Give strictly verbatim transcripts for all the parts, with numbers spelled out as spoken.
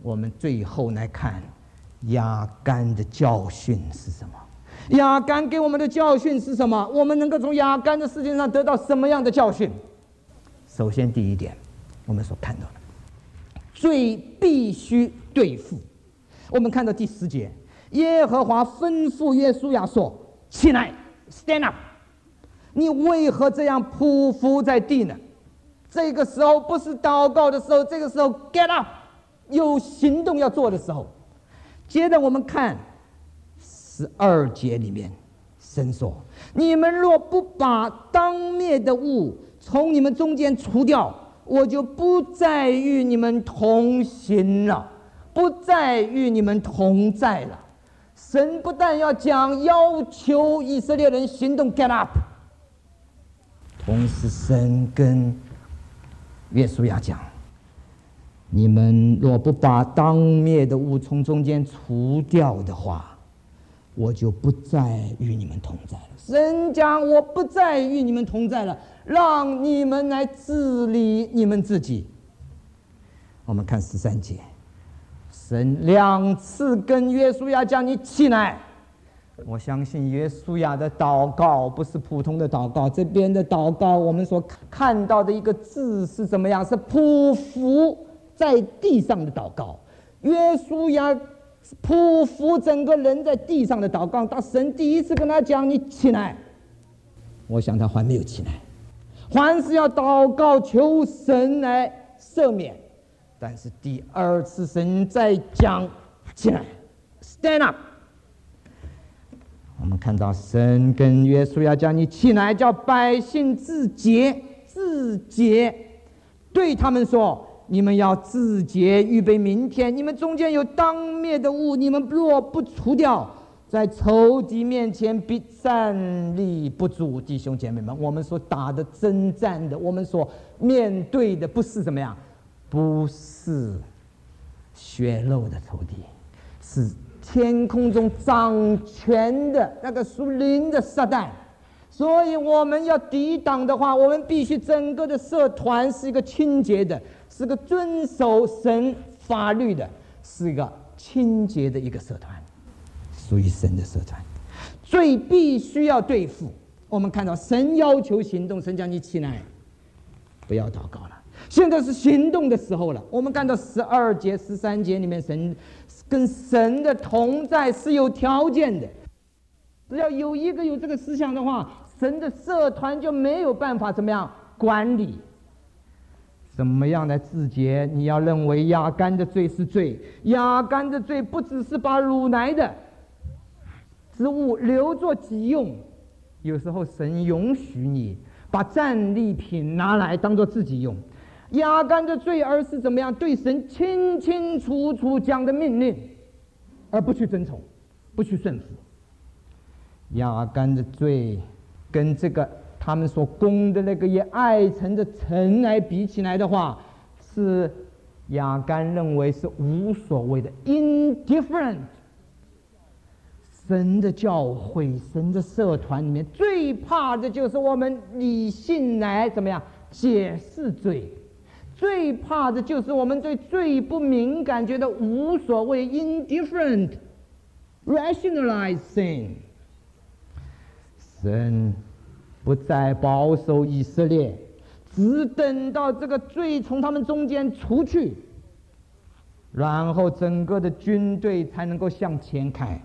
我们最后来看亚干的教训是什么？亚干给我们的教训是什么？我们能够从亚干的事情上得到什么样的教训？首先，第一点，我们所看到的，罪必须对付。我们看到第十节，耶和华吩咐约书亚说：“起来 ，stand up。你为何这样匍匐在地呢？这个时候不是祷告的时候，这个时候 get up， 有行动要做的时候。”接着我们看十二节里面，神说：“你们若不把当灭的物从你们中间除掉，我就不再与你们同行了，不再与你们同在了。”神不但要讲，要求以色列人行动 get up， 同时神跟约书亚讲：“你们若不把当灭的物从中间除掉的话，我就不再与你们同在了。”神讲：“我不再与你们同在了，让你们来治理你们自己。”我们看十三节，神两次跟约书亚讲：“你起来。”我相信约书亚的祷告不是普通的祷告，这边的祷告我们所看到的一个字是怎么样？是匍匐在地上的祷告。约书亚匍匐整个人在地上的祷告，当神第一次跟他讲：“你起来。”我想他还没有起来，还是要祷告求神来赦免。但是第二次神再讲：“起来 ，stand up。”我们看到神跟约书亚讲：“你起来，叫百姓自洁，自洁。”对他们说：“你们要自洁，预备明天。你们中间有当灭的物，你们若不除掉，在仇敌面前必站立不住。”弟兄姐妹们，我们所打的征战的，我们所面对的，不是怎么样？不是血肉的仇敌，是天空中掌权的那个属灵的撒旦。所以我们要抵挡的话，我们必须整个的社团是一个清洁的，是个遵守神法律的，是一个清洁的一个社团，属于神的社团。罪必须要对付。我们看到神要求行动，神讲：“你起来，不要祷告了。”现在是行动的时候了。我们看到十二节、十三节里面，神跟神的同在是有条件的。只要有一个有这个思想的话，神的社团就没有办法怎么样管理。怎么样来自洁？你要认为亚干的罪是罪，亚干的罪不只是把乳奶的植物留作己用，有时候神允许你把战利品拿来当作自己用。亚干的罪，而是怎么样对神清清楚楚讲的命令，而不去遵从，不去顺服。亚干的罪跟这个他们所攻的那个也爱城的城来比起来的话，是亚干认为是无所谓的 indifferent。 神的教会，神的社团里面最怕的就是我们理性来怎么样解释罪，最怕的就是我们对罪不敏感，觉得无所谓 indifferent rationalize sin。 神不再保守以色列，只等到这个罪从他们中间除去，然后整个的军队才能够向前开。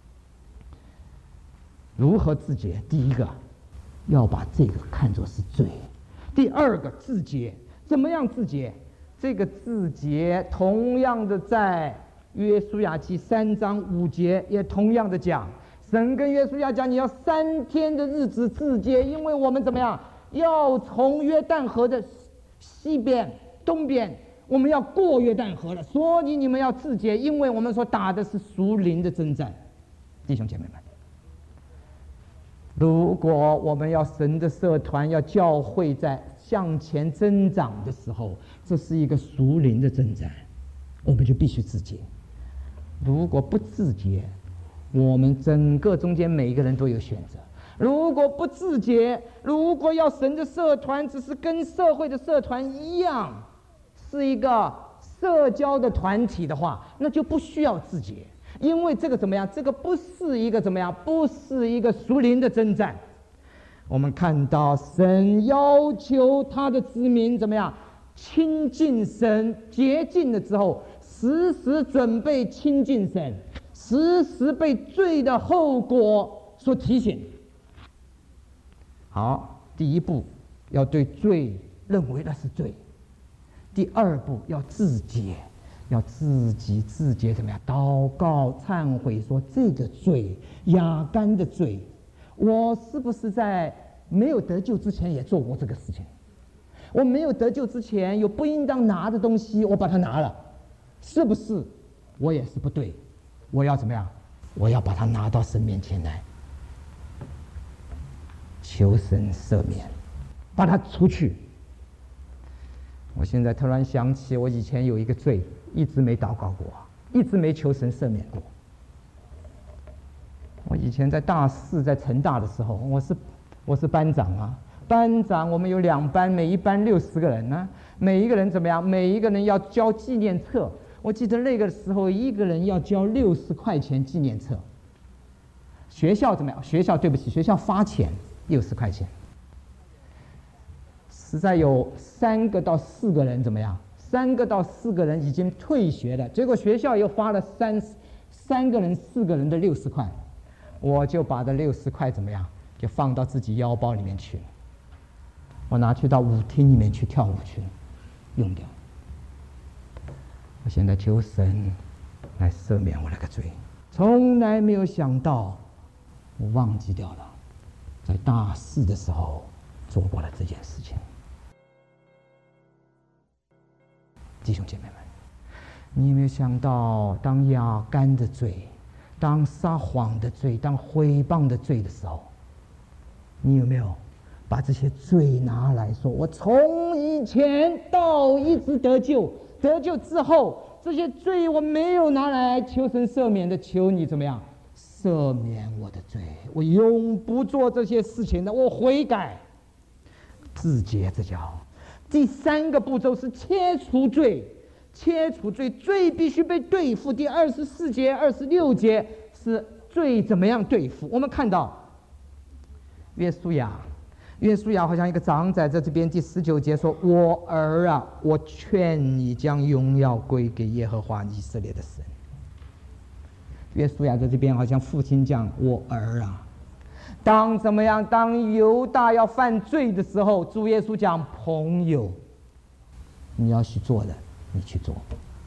如何自洁？第一个，要把这个看作是罪；第二个，自洁。怎么样自洁？这个自洁同样的在约书亚记三章五节也同样的讲，神跟约书亚讲，你要三天的日子自洁，因为我们怎么样要从约旦河的西边东边，我们要过约旦河了，所以你们要自洁，因为我们所打的是属灵的征战。弟兄姐妹们，如果我们要神的社团，要教会在向前增长的时候，这是一个属灵的征战，我们就必须自洁。如果不自洁，我们整个中间每一个人都有选择。如果不自洁，如果要神的社团只是跟社会的社团一样，是一个社交的团体的话，那就不需要自洁，因为这个怎么样？这个不是一个怎么样？不是一个属灵的征战。我们看到神要求他的子民怎么样？亲近神，洁净了之后，时时准备亲近神，时时被罪的后果所提醒。好，第一步要对罪认为那是罪，第二步要自洁，要自己自洁怎么样？祷告忏悔，说这个罪，亚干的罪，我是不是在没有得救之前也做过这个事情？我没有得救之前有不应当拿的东西，我把它拿了，是不是我也是不对？我要怎么样？我要把它拿到神面前来，求神赦免，把它除去。我现在突然想起，我以前有一个罪，一直没祷告过，一直没求神赦免过。我以前在大四，在成大的时候，我是我是班长啊。班长，我们有两班，每一班六十个人呢、啊。每一个人怎么样？每一个人要交纪念册。我记得那个时候，一个人要交六十块钱纪念册。学校怎么样？学校对不起，学校发钱六十块钱。实在有三个到四个人怎么样？三个到四个人已经退学了，结果学校又发了三三个人、四个人的六十块，我就把这六十块怎么样？就放到自己腰包里面去。我拿去到舞厅里面去跳舞去，用掉。我现在求神来赦免我那个罪，从来没有想到，我忘记掉了，在大四的时候做过了这件事情。弟兄姐妹们，你有没有想到，当亚干的罪，当撒谎的罪，当毁谤的罪的时候，你有没有把这些罪拿来说，我从以前到一直得救，得救之后，这些罪我没有拿来求神赦免的，求你怎么样赦免我的罪，我永不做这些事情的，我悔改，自洁这叫。第三个步骤是切除罪，切除罪，罪必须被对付。第二十四节、二十六节是罪怎么样对付？我们看到约书亚。约书亚好像一个长者，在这边第十九节说：“我儿啊，我劝你将荣耀归给耶和华以色列的神。”约书亚在这边好像父亲讲：“我儿啊。”当怎么样？当犹大要犯罪的时候，主耶稣讲：“朋友，你要去做的，你去做。”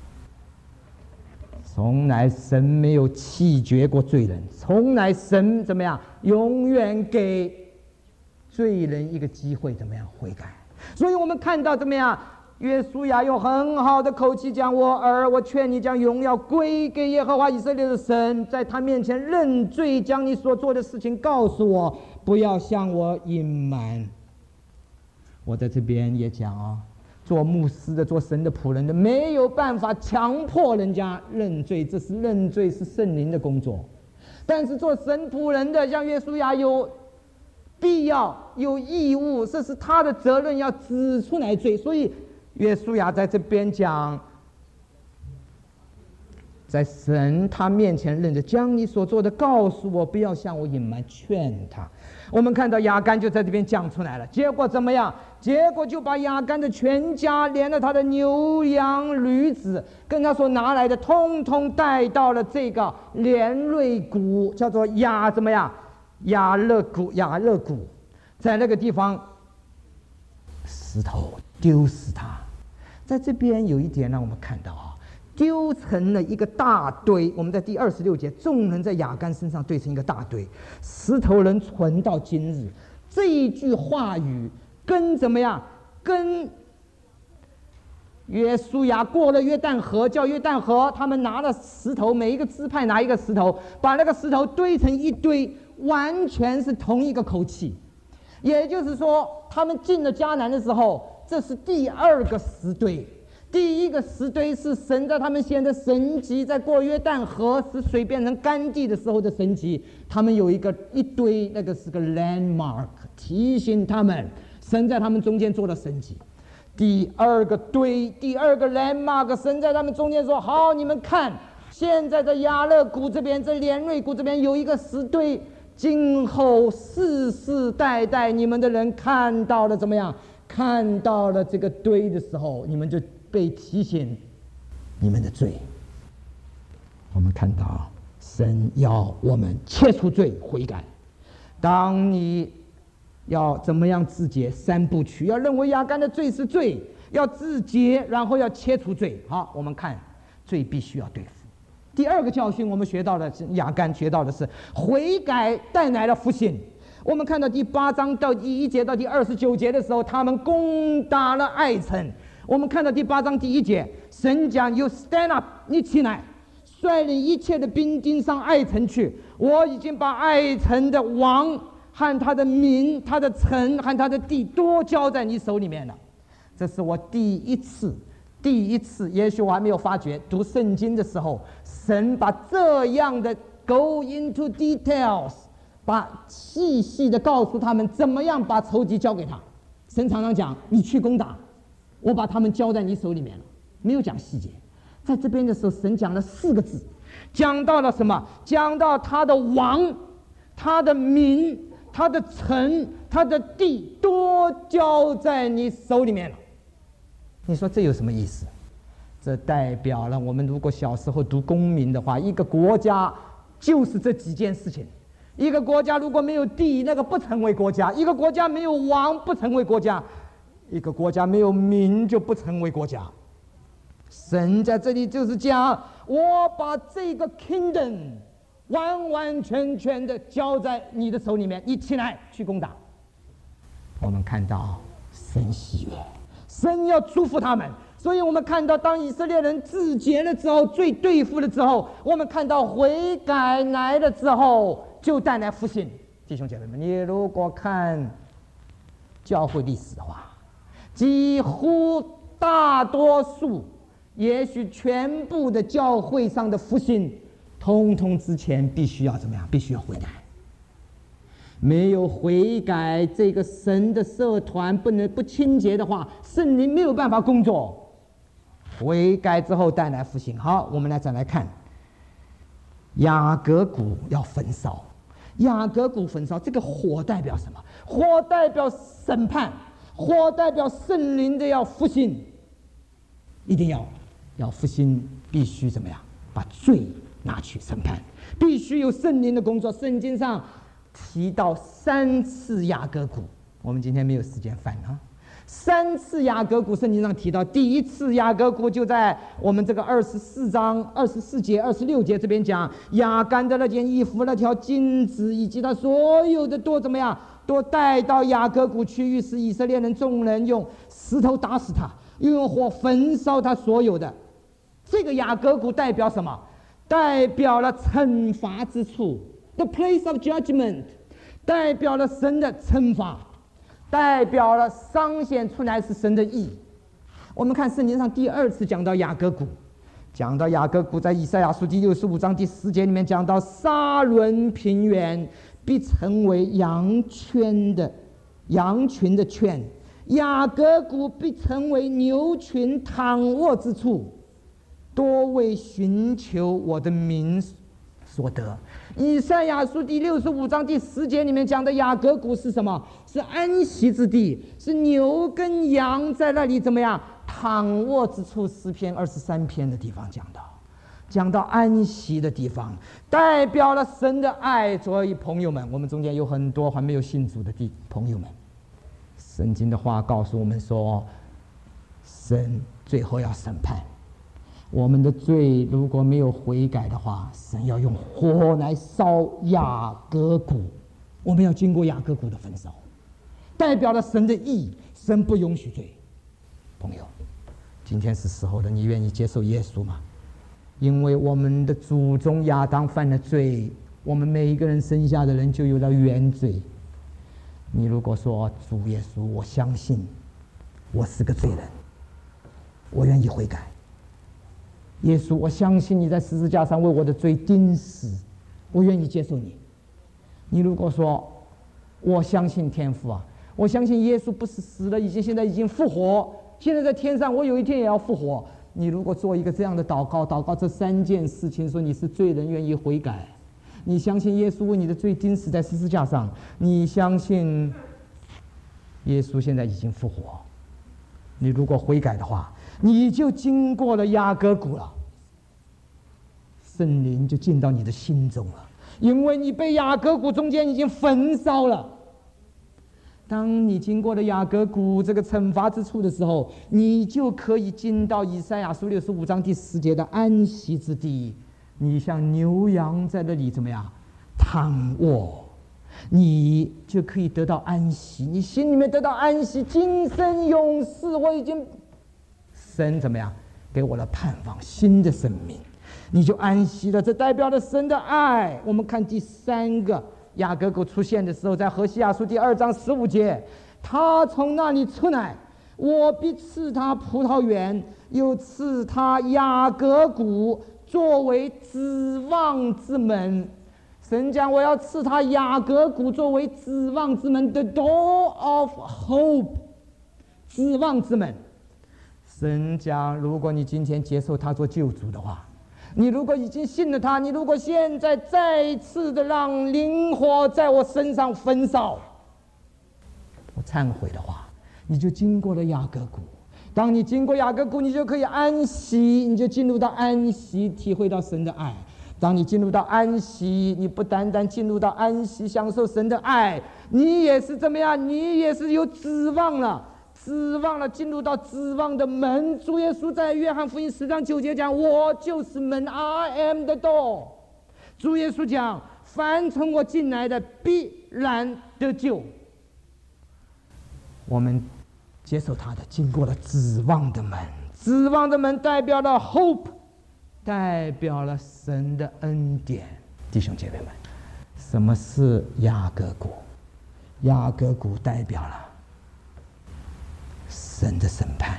从来神没有弃绝过罪人，从来神怎么样？永远给罪人一个机会，怎么样悔改？所以我们看到怎么样？约书亚用很好的口气讲：“我儿，我劝你将荣耀归给耶和华以色列的神，在他面前认罪，将你所做的事情告诉我，不要向我隐瞒。”我在这边也讲啊，做牧师的、做神的仆人的，没有办法强迫人家认罪，这是认罪是圣灵的工作。但是做神仆人的，像约书亚有必要、有义务，这是他的责任，要指出来罪。所以约书亚在这边讲，在神他面前认着，将你所做的告诉我，不要向我隐瞒，劝他。我们看到亚干就在这边讲出来了，结果怎么样？结果就把亚干的全家，连了他的牛羊驴子，跟他所拿来的，通通带到了这个连瑞谷，叫做亚怎么样？亚勒谷，亚勒谷，在那个地方，石头丢死他。在这边有一点让我们看到啊，丢成了一个大堆。我们在第二十六节，众人在亚干身上堆成一个大堆，石头人存到今日。这一句话语跟怎么样？跟约书亚过了约旦河，叫约旦河，他们拿了石头，每一个支派拿一个石头，把那个石头堆成一堆，完全是同一个口气。也就是说，他们进了迦南的时候，这是第二个石堆。第一个石堆是神在他们显的神迹，在过约旦河使水变成干地的时候的神迹。他们有一个一堆，那个是个 landmark， 提醒他们神在他们中间做了神迹。 第二个堆，第二个 landmark， 神在他们中间说：好，你们看，现在在亚勒谷这边，在连瑞谷这边有一个石堆，今后世世代代你们的人看到了怎么样？看到了这个堆的时候，你们就被提醒你们的罪。我们看到神要我们切除罪，悔改。当你要怎么样自洁？三部曲，要认为亚干的罪是罪，要自洁，然后要切除罪。好，我们看罪必须要对付。第二个教训，我们学到的是亚干学到的是悔改带来了复兴。我们看到第八章到第一节到第二十九节的时候，他们攻打了艾城。我们看到第八章第一节，神讲 ：“You stand up， 你起来，率领一切的兵丁上艾城去。我已经把艾城的王和他的民、他的城和他的地都交在你手里面了。”这是我第一次，第一次，也许我还没有发觉，读圣经的时候，神把这样的 go into details。把细细的告诉他们怎么样把仇敌交给他。神常常讲：“你去攻打，我把他们交在你手里面了。”没有讲细节。在这边的时候，神讲了四个字，讲到了什么？讲到他的王、他的民、他的城、他的地都交在你手里面了。你说这有什么意思？这代表了我们如果小时候读公民的话，一个国家就是这几件事情。一个国家如果没有地，那个不成为国家；一个国家没有王，不成为国家；一个国家没有民，就不成为国家。神在这里就是讲：我把这个 kingdom 完完全全的交在你的手里面，你起来去攻打。我们看到神喜悦，神要祝福他们。所以我们看到，当以色列人自洁了之后，罪对付了之后，我们看到悔改来了之后，就带来复兴。弟兄姐妹们，你如果看教会历史的话，几乎大多数，也许全部的教会上的复兴，通通之前必须要怎么样？必须要悔改。没有悔改，这个神的社团不能不清洁的话，圣灵没有办法工作。悔改之后带来复兴。好，我们来再来看雅各谷要焚烧。雅各谷焚烧，这个火代表什么？火代表审判，火代表圣灵的要复兴。一定要要复兴，必须怎么样？把罪拿去审判，必须有圣灵的工作。圣经上提到三次雅各谷，我们今天没有时间翻啊。三次雅各谷，圣经上提到，第一次雅各谷就在我们这个二十四章二十四节、二十六节这边讲，亚干的那件衣服、那条金子以及他所有的都怎么样，都带到雅各谷去。于是以色列人众人用石头打死他，又用火焚烧他所有的。这个雅各谷代表什么？代表了惩罚之处 ，the place of judgment， 代表了神的惩罚。代表了彰显出来是神的义。我们看圣经上第二次讲到雅各谷，讲到雅各谷，在以赛亚书第六十五章第十节里面讲到，沙伦平原必成为羊圈的羊群的圈，雅各谷必成为牛群躺卧之处，多为寻求我的名所得。以赛亚书第六十五章第十节里面讲的雅各谷是什么？是安息之地，是牛跟羊在那里怎么样躺卧之处。诗篇二十三篇的地方讲到，讲到安息的地方，代表了神的爱。所以朋友们，我们中间有很多还没有信主的弟朋友们，圣经的话告诉我们说，神最后要审判。我们的罪如果没有悔改的话，神要用火来烧雅各谷，我们要经过雅各谷的焚烧，代表了神的义，神不允许罪。朋友，今天是时候了，你愿意接受耶稣吗？因为我们的祖宗亚当犯了罪，我们每一个人生下的人就有了原罪。你如果说主耶稣，我相信我是个罪人，我愿意悔改。耶稣，我相信你在十字架上为我的罪钉死，我愿意接受你。你如果说我相信天父啊，我相信耶稣不是死了，已经现在已经复活， 现在在天上，我有一天也要复活。你如果做一个这样的祷告，祷告这三件事情，说你是罪人，愿意悔改，你相信耶稣为你的罪钉死在十字架上，你相信耶稣现在已经复活，你如果悔改的话，你就经过了雅各谷了，圣灵就进到你的心中了，因为你被雅各谷中间已经焚烧了。当你经过了雅各谷这个惩罚之处的时候，你就可以进到以赛亚书六十五章第十节的安息之地。你像牛羊在那里怎么样躺卧，你就可以得到安息，你心里面得到安息，今生永世我已经神怎么样给我了盼望，新的生命，你就安息了。这代表了神的爱。我们看第三个雅各谷出现的时候，在何西阿书第二章十五节，他从那里出来，我必赐他葡萄园，又赐他雅各谷作为指望之门。神讲我要赐他雅各谷作为指望之门 ，the door of hope， 指望之门。神讲，如果你今天接受他做救主的话，你如果已经信了他，你如果现在再次的让灵火在我身上焚烧，我忏悔的话，你就经过了雅各谷。当你经过雅各谷，你就可以安息，你就进入到安息，体会到神的爱。当你进入到安息，你不单单进入到安息，享受神的爱，你也是怎么样？你也是有指望了。指望了，进入到指望的门。主耶稣在约翰福音十章九节讲：“我就是门 ，I am the door。”主耶稣讲：“凡从我进来的，必然得救。”我们接受他的，经过了指望的门。指望的门代表了 hope， 代表了神的恩典。弟兄姐妹们，什么是雅各谷？雅各谷代表了神的审判，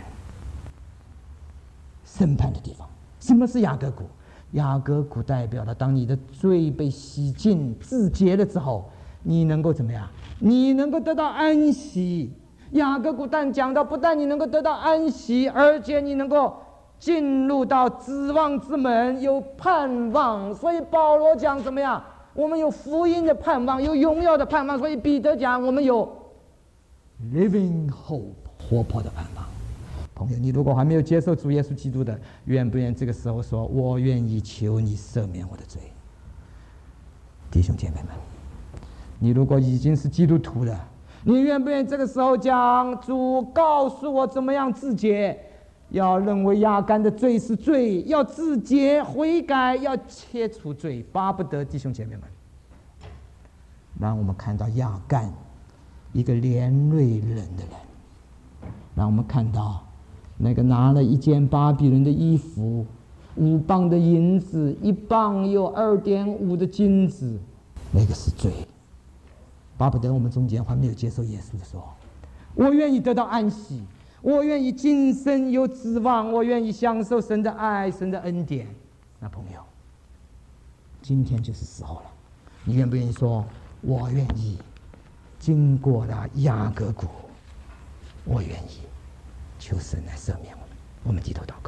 审判的地方。什么是雅各谷？雅各谷代表了当你的罪被洗净自洁了之后，你能够怎么样？你能够得到安息。雅各谷但讲到，不但你能够得到安息，而且你能够进入到指望之门，有盼望。所以保罗讲怎么样？我们有福音的盼望，有荣耀的盼望。所以彼得讲我们有 living hope，活泼的盼望。朋友，你如果还没有接受主耶稣基督的，愿不愿这个时候说：“我愿意求你赦免我的罪。”弟兄姐妹们，你如果已经是基督徒了，你愿不愿这个时候讲：“主告诉我怎么样自洁？要认为亚干的罪是罪，要自洁悔改，要切除罪。”巴不得弟兄姐妹们，让我们看到亚干一个连累人的人。让我们看到那个拿了一件巴比伦的衣服，五磅的银子，一磅有二点五的金子，那个是罪。巴不得我们中间还没有接受耶稣的说：“我愿意得到安息，我愿意今生有指望，我愿意享受神的爱，神的恩典。”那朋友，今天就是时候了。你愿不愿意说：“我愿意经过了雅各谷，我愿意。”求神来赦免我们。我们低头祷告。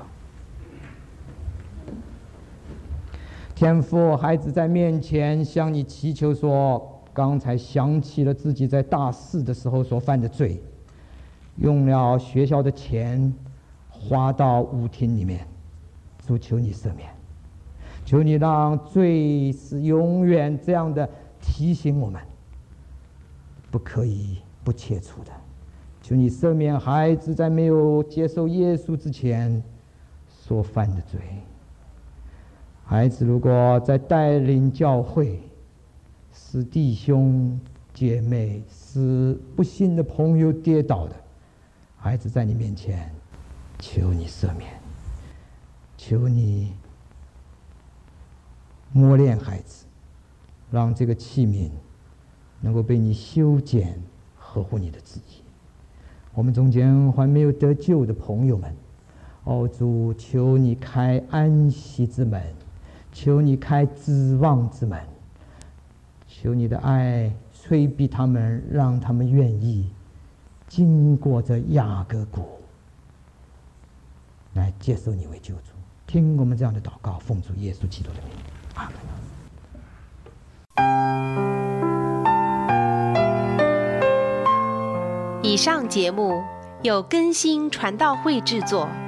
天父，孩子在面前向你祈求说，刚才想起了自己在大四的时候所犯的罪，用了学校的钱花到舞厅里面，主求你赦免，求你让罪是永远这样的提醒我们，不可以不切除的。求你赦免孩子在没有接受耶稣之前所犯的罪。孩子如果在带领教会，使弟兄姐妹，使不信的朋友跌倒的，孩子在你面前求你赦免，求你磨练孩子，让这个器皿能够被你修剪，合乎你的旨意。我们中间还没有得救的朋友们，哦主，求你开安息之门，求你开指望之门，求你的爱催逼他们，让他们愿意经过这雅各谷， 来接受你为救主。听我们这样的祷告，奉主耶稣基督的名，阿门。 以上节目由更新传道会制作。